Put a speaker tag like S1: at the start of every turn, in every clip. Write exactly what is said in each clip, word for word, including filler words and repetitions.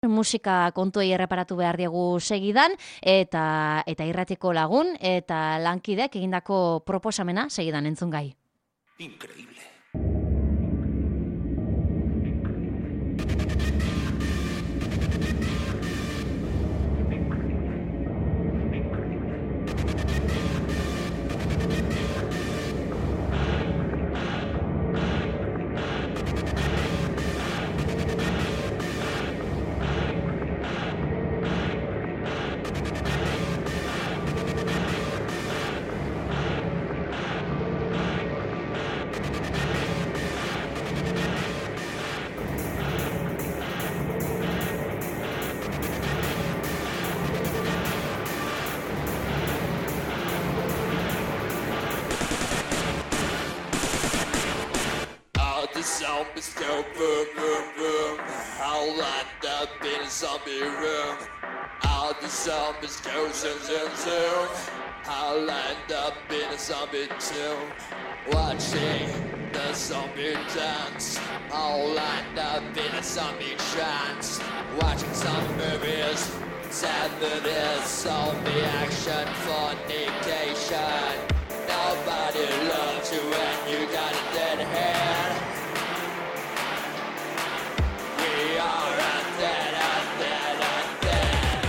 S1: musika kontuei erreparatu behar diegu segidan, eta eta irratiko lagun, eta lankideak egindako proposamena segidan entzun gai.
S2: Increíble. Zombies go boom, boom, boom. I'll end up in a zombie room. All the zombies go zoom, zoom, zoom. I'll end up in a zombie tomb. Watching the zombie dance. I'll end up in a zombie trance. Watching some movies. seventies zombie action fornication. Nobody loves you when you got a dead hand. We are undead, undead, undead.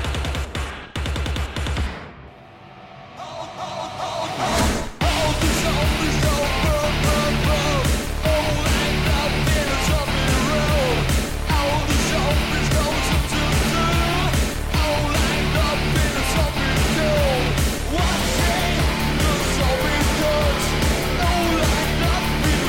S2: Oh, oh, oh, oh. All the zombies go boom, boom, boom. All end up in a zombie room. All the zombies go zoom, zoom, zoom. All end up in a zombie tomb. Watching the zombie dance. All end up in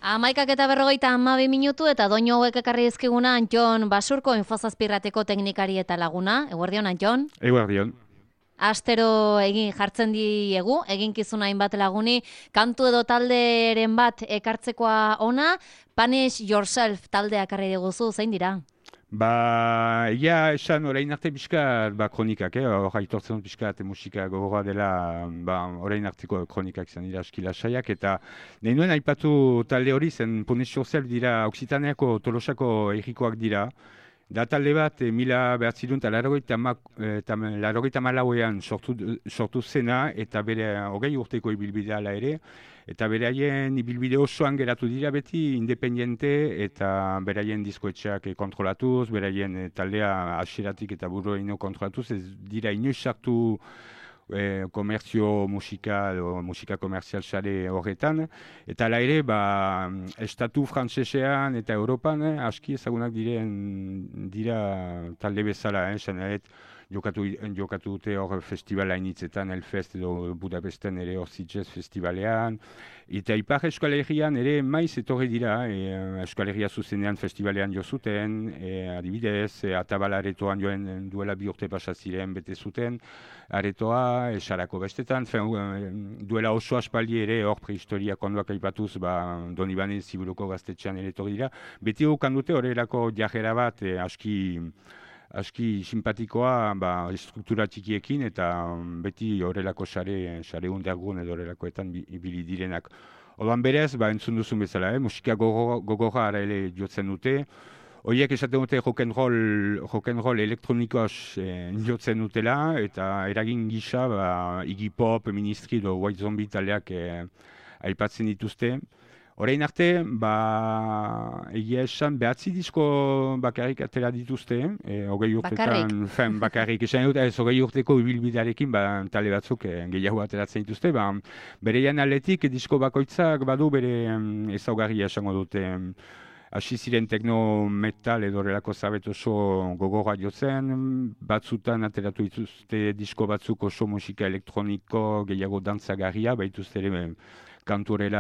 S1: Amaikak eta berrogeita hamabi minutu eta doinu hauek ekarri dizkiguna Antxon Basurko infozazpirrateko teknikari eta laguna. Eguerdion, Antxon?
S3: Eguerdion.
S1: Astero egin jartzen diegu, eginkizun hainbat laguni, kantu edo talderen bat ekartzekoa ona, Punish Yourself taldea ekarri diguzu, zein dira?
S3: Ba, egia esan orain arte pixka ba, kronikak, eh? Hor aitortzen pixka musika gogorra dela ba, orain arteko kronikak izan dira aski lasaiak, eta nahi nuen aipatu talde hori zen Punish Yourself dira Oksitaneako Tolosako errikoak dira. Da talde bat, e, mila behatzirun eta larogeita malauean sortu, sortu zena, eta bere hogei urteko ibilbidea ala ere, eta beraien ibilbide osoan geratu dira beti independiente eta beraien diskoetxeak kontrolatuz, beraien taldea hasieratik eta burueino kontrolatuz, ez dira inoiz sartu E, komertzio musika edo musika komerzial sare horretan, eta ala ere ba, estatu frantsesean eta Europan eh, aski ezagunak diren dira talde bezala, eh, senaret, jokatu, jokatu dute hor festivala initzetan, Elfest edo Budapesten ere hor Sitges festivalean, eta Ipar Euskal Herrian ere maiz etorri dira, e, Euskal Herria zuzenean festivalean jo zuten, e, adibidez, e, Atabal aretoan joen duela bi urte pasa ziren bete zuten, aretoa, esarako bestetan, fen, duela oso aspaldi ere hor prehistoria konduak aipatuz, ba, Don Ibane Ziburuko gaztetxean ere etorri dira, beti gukan dute horrelako jarrera bat, e, aski aski simpatikoa ba, struktura txikiekin eta beti horrelako sare, sare hundargun edo horrelakoetan ibili direnak. Odan berez, ba, entzun duzun bezala, eh? Musika gogorra ara ere jotzen dute. Horiek esaten dute rock'n'roll rock elektronikoaz eh, jotzen dutela, eta eragin gisa ba, Iggy Pop, Ministry edo White Zombie taleak eh, aipatzen dituzte. Orain arte, ba, egia esan, behatzi disko bakarrik atera dituzte, e, hogei urtetan, fen, bakarrik esan dut, ez hogei urteko ibilbidearekin, ba, tale batzuk e, gehiago ateratzen dituzte, ba, bereian aletik disko bakoitzak badu bere ezaugarria esango dute, hasi ziren tekno metal edo horrelako zabet oso gogorra jotzen, batzutan ateratu dituzte disko batzuk oso musika elektroniko gehiago dantzagarria, baituzte ere, kanturela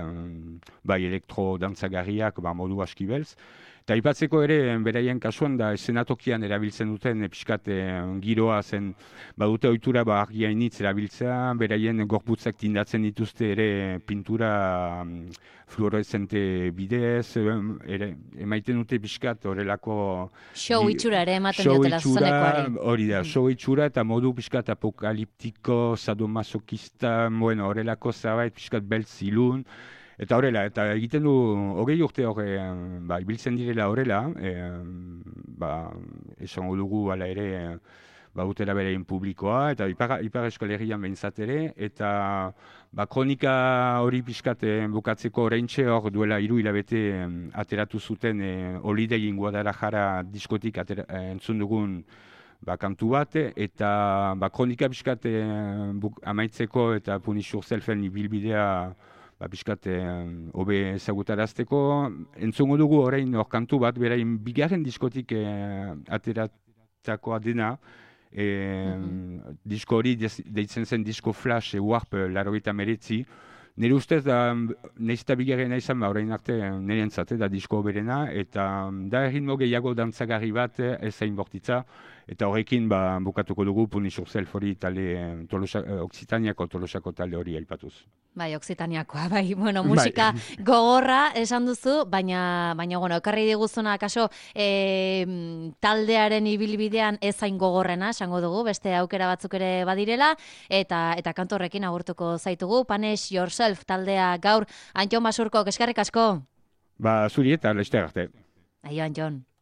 S3: bai elektro dantzagarriak ba, modu aski beltz. Eta aipatzeko ere, beraien kasuan da eszenatokian erabiltzen duten pixkat giroa zen, badute ohitura ba, argia initz erabiltzea, beraien gorputzak tindatzen dituzte ere pintura fluoreszente bidez, ere, emaiten dute pixkat horrelako...
S1: Show itxura ere ematen diotela zuzenekoari.
S3: Hori da, show itxura eta modu pixkat apokaliptiko, sadomasokista, bueno, horrelako zabait pixkat beltz ilun. Eta horrela, eta egiten du hogei urte hori, ba, ibiltzen direla horrela, e, ba, esango dugu ala ere, ba, utera berein publikoa, eta Ipar, Ipar Euskal Herrian behintzat ere, eta ba, kronika hori pixkat bukatzeko oraintxe hor duela hiru hilabete ateratu zuten e, Holiday in Guadalajara diskotik atera, e, entzun dugun ba, kantu bat, eta ba, kronika pixkat e, buk, amaitzeko eta Punish Yourselfen ibilbidea ba, pixkat hobe eh, ezagutarazteko, entzungo dugu orain hor kantu bat, berain bigarren diskotik eh, ateratakoa dena, eh, mm-hmm. disko hori deitzen zen disko Flash, e, Warp, larogeita meretzi, nire ustez da, nahizta bigarrena izan, ba, orain arte nire entzate da disko berena, eta da erritmo gehiago dantzagarri bat ezain bortitza, eta horrekin ba, bukatuko dugu Punish Yourself hori talde, tolosa, Oksitaniako Tolosako talde hori aipatuz.
S1: Bai, Oksitaniakoa, bai, bueno, musika bai. Gogorra esan duzu, baina, baina bueno, ekarri diguzuna, kaso, e, taldearen ibilbidean ezain gogorrena, esango dugu, beste aukera batzuk ere badirela, eta eta kantorrekin agurtuko zaitugu, Punish Yourself taldea gaur, Antxon Basurko, eskerrik asko.
S3: Ba, zuri eta laizte arte.
S1: Aio, Antxon.